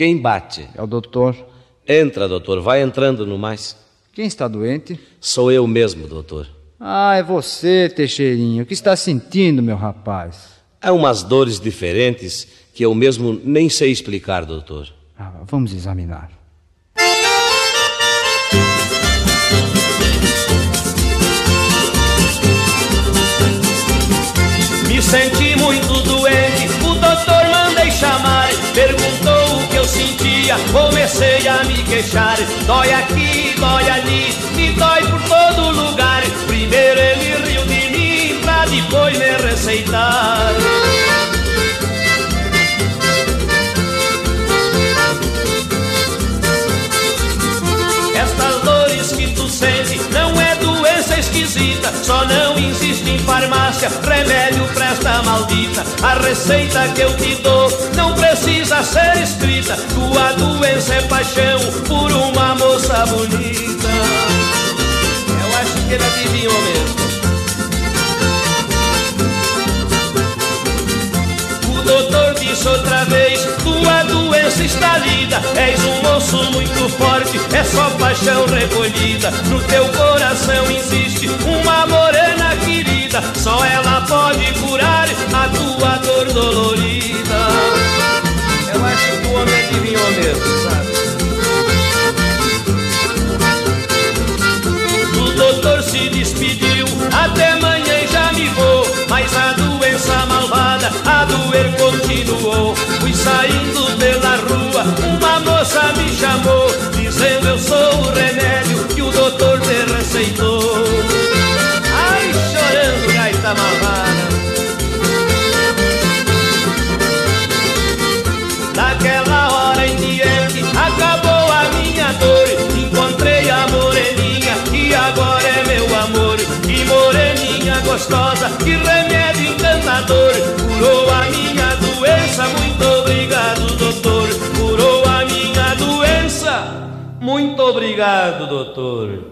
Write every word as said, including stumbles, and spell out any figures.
Quem bate? É o doutor. Entra, doutor, vai entrando no mais. Quem está doente? Sou eu mesmo, doutor. Ah, é você, Teixeirinho. O que está sentindo, meu rapaz? Há umas dores diferentes que eu mesmo nem sei explicar, doutor. Ah, vamos examinar. Me senti muito doente, o doutor mandei chamar. Perguntou o que eu sentia, comecei a me queixar. Dói aqui, dói ali, me dói por todo lugar. Primeiro ele riu de mim, pra depois me receitar. Estas dores que tu sente não é doença esquisita, só não existe em farmácia remédio pra esta maldita. A receita que eu te dou não precisa ser escrita, tua doença é paixão por uma moça bonita. Eu acho que ele adivinhou mesmo. O doutor disse outra vez, tua doença está lida. És um moço muito forte, é só paixão recolhida. No teu coração existe uma morena querida, só ela pode curar a tua dor dolorida. Eu acho que o homem adivinhou mesmo, sabe? O doutor se despediu, até amanhã já me vou. Mas a doença malvada a doer continuou. Fui saindo pela rua, uma moça me chamou, dizendo eu sou o remédio que o doutor te receitou. Ai, chorando, gaita malvada. Daquela hora em diante acabou a minha dor. Encontrei a moreninha que agora é meu amor. Que moreninha gostosa, que remédio encantador. Curou a minha doença, muito obrigado, doutor. Curou a minha doença, muito obrigado, doutor.